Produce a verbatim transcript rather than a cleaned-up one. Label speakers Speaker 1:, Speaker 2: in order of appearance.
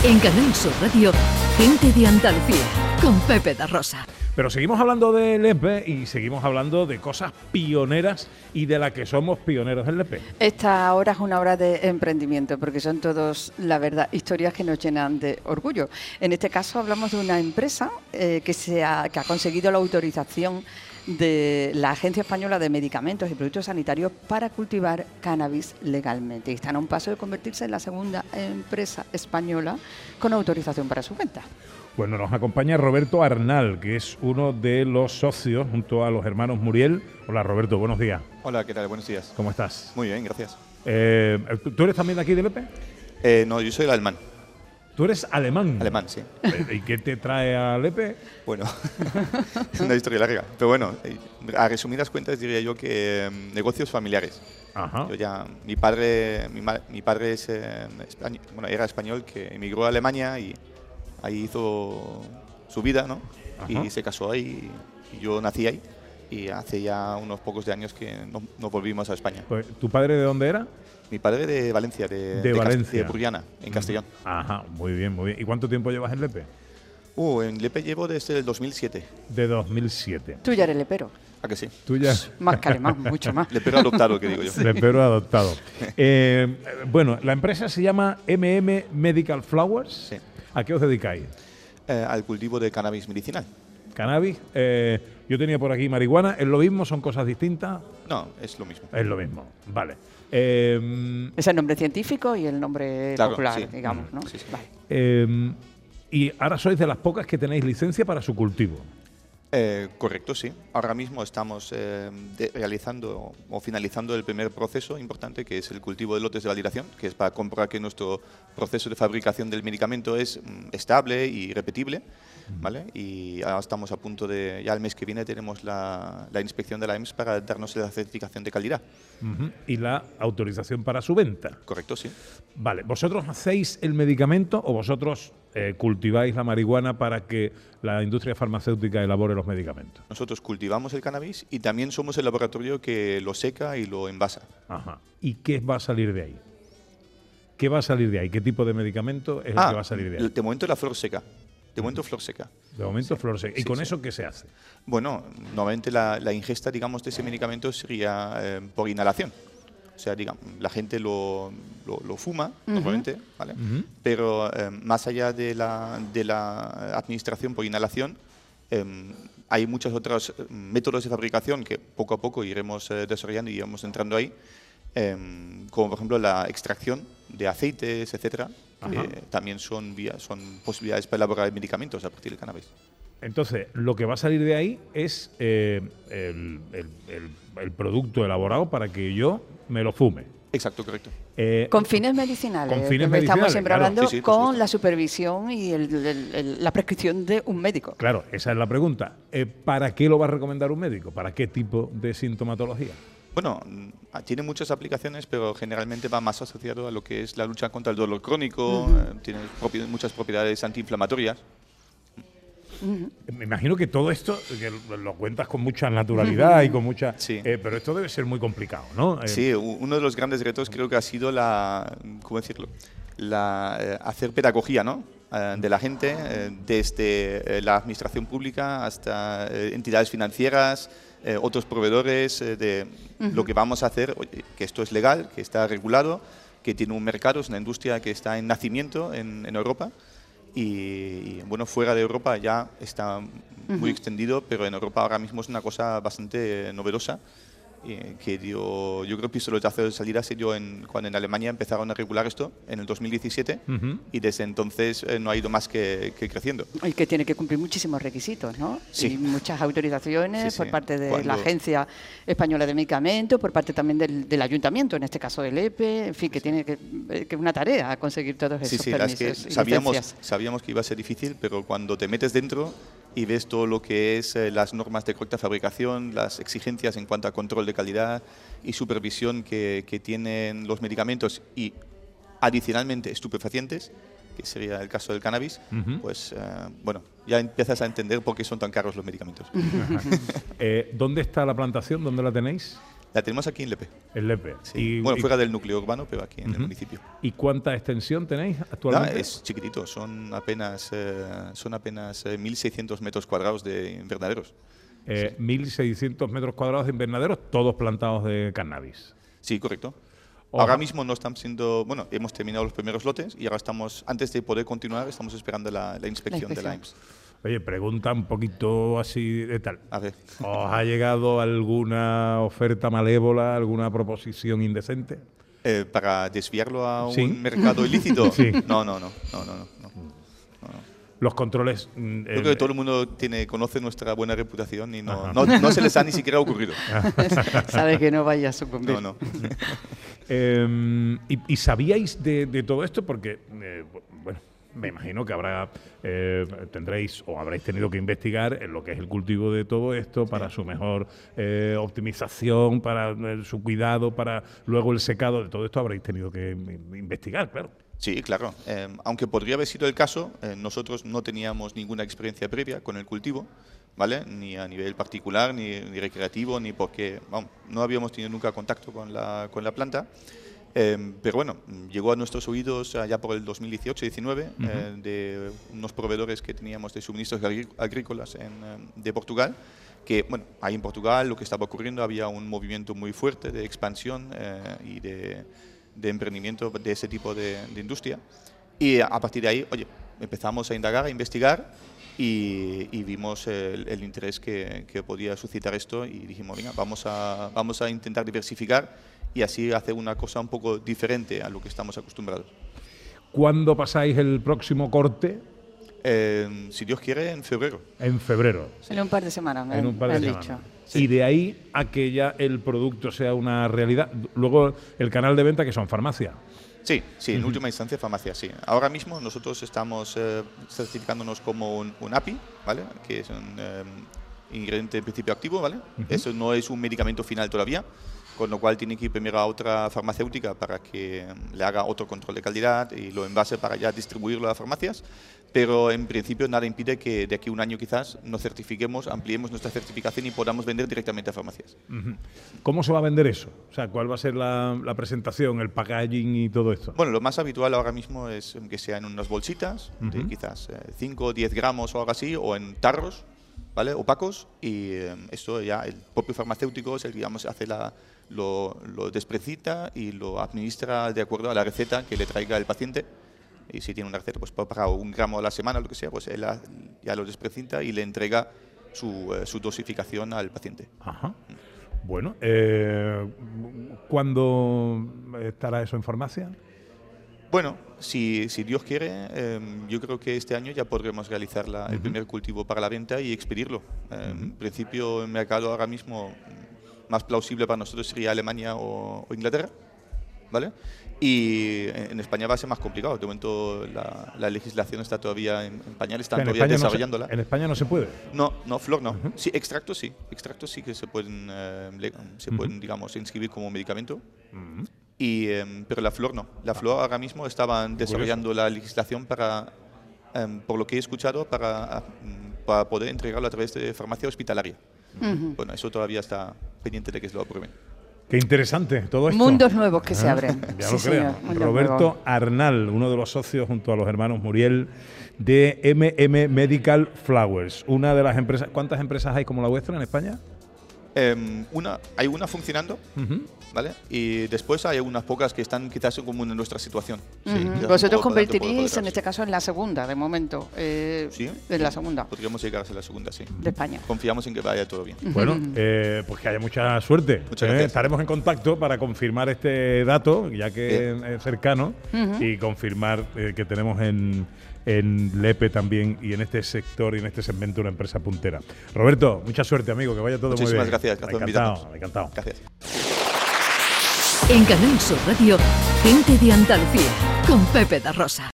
Speaker 1: En Canal Sur Radio, Gente de Andalucía, con Pepe da Rosa.
Speaker 2: Pero seguimos hablando del E P E y seguimos hablando de cosas pioneras y de las que somos pioneros en el E P E.
Speaker 3: Esta hora es una hora de emprendimiento, porque son todos, la verdad, historias que nos llenan de orgullo. En este caso hablamos de una empresa eh, que, se ha, que ha conseguido la autorización de la Agencia Española de Medicamentos y Productos Sanitarios para cultivar cannabis legalmente. Y están a un paso de convertirse en la segunda empresa española con autorización para su venta.
Speaker 2: Bueno, nos acompaña Roberto Arnal, que es uno de los socios junto a los hermanos Muriel. Hola Roberto, buenos días.
Speaker 4: Hola, ¿qué tal? Buenos días.
Speaker 2: ¿Cómo estás?
Speaker 4: Muy bien, gracias.
Speaker 2: Eh, ¿Tú eres también de aquí del E P E?
Speaker 4: Eh, no, yo soy el alemán.
Speaker 2: ¿Tú eres alemán?
Speaker 4: Alemán, sí.
Speaker 2: ¿Y qué te trae al E P E?
Speaker 4: Bueno, es una historia larga. Pero bueno, a resumidas cuentas diría yo que eh, negocios familiares.
Speaker 2: Ajá.
Speaker 4: Yo ya, mi padre, mi, ma, mi padre es, eh, español, bueno, era español que emigró a Alemania y ahí hizo su vida, ¿no? Ajá. Y se casó ahí y yo nací ahí. Y hace ya unos pocos de años que no, nos volvimos a España.
Speaker 2: Pues, ¿tu padre de dónde era?
Speaker 4: Mi padre de Valencia, de,
Speaker 2: de, de Valencia,
Speaker 4: de Burriana, en Castellón.
Speaker 2: Ajá, muy bien, muy bien. ¿Y cuánto tiempo llevas en el E P E?
Speaker 4: Uh, en el E P E llevo desde el dos mil siete.
Speaker 2: De dos mil siete.
Speaker 3: Tú ya eres lepero.
Speaker 4: ¿A que sí?
Speaker 2: Tú ya.
Speaker 3: Más que alemán, mucho más.
Speaker 4: Lepero adoptado, que digo yo.
Speaker 2: Lepero adoptado. eh, bueno, la empresa se llama M M Medical Flowers.
Speaker 4: Sí.
Speaker 2: ¿A qué os dedicáis?
Speaker 4: Eh, al cultivo de cannabis medicinal.
Speaker 2: Cannabis. Eh, yo tenía por aquí marihuana. ¿Es lo mismo? ¿Son cosas distintas?
Speaker 4: No, es lo mismo.
Speaker 2: Es lo mismo, vale. Eh,
Speaker 3: es el nombre científico y el nombre
Speaker 4: claro,
Speaker 3: popular,
Speaker 4: sí.
Speaker 3: digamos, ¿no?
Speaker 4: Sí, sí.
Speaker 3: Vale.
Speaker 2: Eh, y ahora sois de las pocas que tenéis licencia para su cultivo.
Speaker 4: Eh, correcto, sí. Ahora mismo estamos eh, de, realizando o finalizando el primer proceso importante, que es el cultivo de lotes de validación, que es para comprobar que nuestro proceso de fabricación del medicamento es mm, estable y repetible, ¿vale? Y ahora estamos a punto de, ya el mes que viene tenemos la, la inspección de la E M S para darnos la certificación de calidad.
Speaker 2: Uh-huh. Y la autorización para su venta.
Speaker 4: Correcto, sí.
Speaker 2: Vale, ¿vosotros hacéis el medicamento o vosotros eh, cultiváis la marihuana para que la industria farmacéutica elabore los medicamentos?
Speaker 4: Nosotros cultivamos el cannabis y también somos el laboratorio que lo seca y lo envasa.
Speaker 2: Ajá. ¿Y qué va a salir de ahí? ¿Qué va a salir de ahí? ¿Qué tipo de medicamento es
Speaker 4: ah,
Speaker 2: el que va a salir de ahí?
Speaker 4: De momento la flor seca. De momento flor seca.
Speaker 2: De momento
Speaker 4: sí.
Speaker 2: flor seca. ¿Y
Speaker 4: sí,
Speaker 2: con
Speaker 4: sí.
Speaker 2: eso qué se hace?
Speaker 4: Bueno, normalmente la, la ingesta, digamos, de ese medicamento sería eh, por inhalación. O sea, digamos, la gente lo, lo, lo fuma, uh-huh. normalmente, ¿vale? Uh-huh. Pero eh, más allá de la, de la administración por inhalación, eh, hay muchos otros métodos de fabricación que poco a poco iremos eh, desarrollando y iremos entrando ahí, eh, como por ejemplo la extracción de aceites, etcétera, que Ajá. también son, vía, son posibilidades para elaborar medicamentos a partir del cannabis.
Speaker 2: Entonces, lo que va a salir de ahí es eh, el, el, el, el producto elaborado para que yo me lo fume.
Speaker 4: Exacto, correcto.
Speaker 3: Eh, con fines medicinales.
Speaker 2: Con fines
Speaker 3: medicinales,
Speaker 2: Estamos
Speaker 3: siempre
Speaker 2: claro.
Speaker 3: hablando
Speaker 4: sí, sí,
Speaker 3: con la supervisión y el, el, el, la prescripción de un médico.
Speaker 2: Claro, esa es la pregunta. Eh, ¿Para qué lo va a recomendar un médico? ¿Para qué tipo de sintomatología?
Speaker 4: Bueno, tiene muchas aplicaciones, pero generalmente va más asociado a lo que es la lucha contra el dolor crónico, uh-huh. eh, tiene propi- muchas propiedades antiinflamatorias.
Speaker 2: Uh-huh. Me imagino que todo esto que lo cuentas con mucha naturalidad uh-huh. y con mucha...
Speaker 4: Sí.
Speaker 2: Eh, pero esto debe ser muy complicado, ¿no? Eh,
Speaker 4: sí, uno de los grandes retos creo que ha sido la... ¿Cómo decirlo? La, eh, hacer pedagogía, ¿no? Eh, de la gente, eh, desde eh, la administración pública hasta eh, entidades financieras, eh, otros proveedores, eh, de uh-huh. lo que vamos a hacer, oye, que esto es legal, que está regulado, que tiene un mercado, es una industria que está en nacimiento en, en Europa. Y, y bueno, fuera de Europa ya está muy uh-huh. extendido, pero en Europa ahora mismo es una cosa bastante novedosa, eh, que dio, yo creo que pistoletazo de salida se dio en, cuando en Alemania empezaron a regular esto, en el dos mil diecisiete, uh-huh. y desde entonces eh, no ha ido más que, que creciendo.
Speaker 3: Y que tiene que cumplir muchísimos requisitos, ¿no?
Speaker 4: Sí.
Speaker 3: Y muchas autorizaciones
Speaker 4: sí,
Speaker 3: por
Speaker 4: sí.
Speaker 3: parte de
Speaker 4: cuando...
Speaker 3: la Agencia Española de Medicamentos, por parte también del, del Ayuntamiento, en este caso del E P E, en fin, que sí. tiene que, que una tarea conseguir todos esos
Speaker 4: sí, sí,
Speaker 3: permisos
Speaker 4: es que
Speaker 3: y
Speaker 4: sabíamos,
Speaker 3: licencias.
Speaker 4: sabíamos que iba a ser difícil, pero cuando te metes dentro y ves todo lo que es eh, las normas de correcta fabricación, las exigencias en cuanto a control de calidad y supervisión que, que tienen los medicamentos y adicionalmente estupefacientes, que sería el caso del cannabis, uh-huh. pues eh, bueno, ya empiezas a entender por qué son tan caros los medicamentos.
Speaker 2: eh, ¿Dónde está la plantación? ¿Dónde la tenéis?
Speaker 4: La tenemos aquí en Lepe.
Speaker 2: En Lepe.
Speaker 4: Sí.
Speaker 2: Y,
Speaker 4: bueno,
Speaker 2: y,
Speaker 4: fuera del núcleo urbano, pero aquí en
Speaker 2: uh-huh.
Speaker 4: el municipio.
Speaker 2: ¿Y cuánta extensión tenéis
Speaker 4: Nada,
Speaker 2: actualmente?
Speaker 4: es chiquitito, son apenas, eh, son apenas eh, mil seiscientos metros cuadrados de invernaderos.
Speaker 2: Eh, sí. mil seiscientos metros cuadrados de invernaderos, todos plantados de cannabis.
Speaker 4: Sí, correcto.
Speaker 2: Ojo.
Speaker 4: Ahora mismo no están siendo, bueno, hemos terminado los primeros lotes y ahora estamos, antes de poder continuar, estamos esperando la, la, inspección, la inspección de la I M S.
Speaker 2: Oye, pregunta un poquito así de tal.
Speaker 4: A ver.
Speaker 2: ¿Os ha llegado alguna oferta malévola, alguna proposición indecente?
Speaker 4: Eh, ¿Para desviarlo a
Speaker 2: ¿Sí?
Speaker 4: un mercado ilícito?
Speaker 2: Sí.
Speaker 4: No, no, no, no, no, no. no, no.
Speaker 2: Los controles...
Speaker 4: Eh, Creo que todo el mundo tiene, conoce nuestra buena reputación y no,
Speaker 2: no,
Speaker 4: no se les ha ni siquiera ocurrido.
Speaker 3: Sabe que no vaya a sucumbir.
Speaker 4: No, no.
Speaker 2: eh, y, ¿Y sabíais de, de todo esto? Porque, eh, bueno, me imagino que habrá eh, tendréis o habréis tenido que investigar en lo que es el cultivo de todo esto para su mejor eh, optimización, para eh, su cuidado, para luego el secado de todo esto habréis tenido que investigar, claro.
Speaker 4: Sí, claro. Eh, aunque podría haber sido el caso, eh, nosotros no teníamos ninguna experiencia previa con el cultivo, ¿vale? Ni a nivel particular, ni, ni recreativo, ni porque vamos, no habíamos tenido nunca contacto con la, con la planta. Eh, pero bueno, llegó a nuestros oídos allá por el dos mil dieciocho diecinueve uh-huh. eh, de unos proveedores que teníamos de suministros agrícolas en, eh, de Portugal, que bueno, ahí en Portugal lo que estaba ocurriendo había un movimiento muy fuerte de expansión eh, y de, de emprendimiento de ese tipo de, de industria. Y a partir de ahí, oye, empezamos a indagar, a investigar y, y vimos el, el interés que, que podía suscitar esto y dijimos, venga, vamos a, vamos a intentar diversificar y así hacer una cosa un poco diferente a lo que estamos acostumbrados.
Speaker 2: ¿Cuándo pasáis el próximo corte?
Speaker 4: Eh, si Dios quiere, en febrero.
Speaker 2: En febrero.
Speaker 3: En un par de semanas, me,
Speaker 2: en un par de
Speaker 3: me han
Speaker 2: semanas.
Speaker 3: dicho.
Speaker 2: Sí. Y de ahí a que ya el producto sea una realidad. Luego, el canal de venta, que son farmacias.
Speaker 4: Sí, sí, en
Speaker 2: uh-huh.
Speaker 4: última instancia farmacia, sí. Ahora mismo nosotros estamos eh, certificándonos como un, un A P I, ¿vale? Que es un eh, ingrediente en principio activo, ¿vale? Uh-huh. Eso no es un medicamento final todavía, con lo cual tiene que ir primero a otra farmacéutica para que le haga otro control de calidad y lo envase para ya distribuirlo a las farmacias, pero en principio nada impide que de aquí a un año quizás nos certifiquemos, ampliemos nuestra certificación y podamos vender directamente a farmacias.
Speaker 2: Uh-huh. ¿Cómo se va a vender eso? O sea, ¿cuál va a ser la, la presentación, el packaging y todo esto?
Speaker 4: Bueno, lo más habitual ahora mismo es que sea en unas bolsitas, uh-huh. de quizás eh, cinco o diez gramos o algo así, o en tarros, ¿vale? Opacos, y eh, esto ya el propio farmacéutico es el que, digamos, hace la... Lo, lo desprecita y lo administra de acuerdo a la receta que le traiga el paciente. Y si tiene una receta pues para un gramo a la semana o lo que sea, pues él ya lo desprecita y le entrega su, eh, su dosificación al paciente.
Speaker 2: Ajá. Bueno, eh, ¿cuándo estará eso en farmacia?
Speaker 4: Bueno, si, si Dios quiere, eh, yo creo que este año ya podremos realizar la, uh-huh. el primer cultivo para la venta y expedirlo. Eh, uh-huh. En principio, el mercado ahora mismo más plausible para nosotros sería Alemania o, o Inglaterra, ¿vale? Y en España va a ser más complicado. De momento la, la legislación está todavía en, en pañales, están todavía
Speaker 2: España
Speaker 4: desarrollándola.
Speaker 2: No se, ¿En España no se puede?
Speaker 4: No, no, flor no.
Speaker 2: Uh-huh.
Speaker 4: Sí, extractos sí. Extractos sí que se pueden, eh, le, se uh-huh. pueden digamos, inscribir como medicamento. Uh-huh. Y, eh, pero la flor no. La flor ahora mismo estaban desarrollando la legislación para, eh, por lo que he escuchado, para, para poder entregarlo a través de farmacia hospitalaria. Uh-huh. Bueno, eso todavía está pendiente de que se lo aprueben.
Speaker 2: Qué interesante todo esto.
Speaker 3: Mundos nuevos que ¿Ah? se abren.
Speaker 2: Ya
Speaker 3: sí,
Speaker 2: lo creo.
Speaker 3: Señor,
Speaker 2: Roberto
Speaker 3: nuevo.
Speaker 2: Arnal, uno de los socios junto a los hermanos Muriel de M M Medical Flowers, una de las empresas. ¿Cuántas empresas hay como la vuestra en España?
Speaker 4: Eh, una, hay una funcionando, uh-huh. ¿vale? Y después hay unas pocas que están quizás como en nuestra situación.
Speaker 3: Uh-huh.
Speaker 4: Sí,
Speaker 3: vosotros convertiréis en este caso en la segunda, de momento. Eh,
Speaker 4: sí,
Speaker 3: en la segunda.
Speaker 4: Podríamos llegar a ser la segunda, sí.
Speaker 3: De España.
Speaker 4: Confiamos en que vaya todo bien.
Speaker 2: Uh-huh. Bueno, eh, pues que haya mucha suerte.
Speaker 4: Muchas gracias.
Speaker 2: Eh, estaremos en contacto para confirmar este dato, ya que bien. es cercano, uh-huh. y confirmar eh, que tenemos en... en Lepe también y en este sector y en este segmento una empresa puntera. Roberto, mucha suerte, amigo, que vaya todo
Speaker 4: Muchísimas
Speaker 2: muy bien.
Speaker 4: Muchísimas gracias.
Speaker 2: Encantado, encantado.
Speaker 4: Gracias.
Speaker 1: En Canal Sur Radio, Gente de Andalucía, con Pepe da Rosa.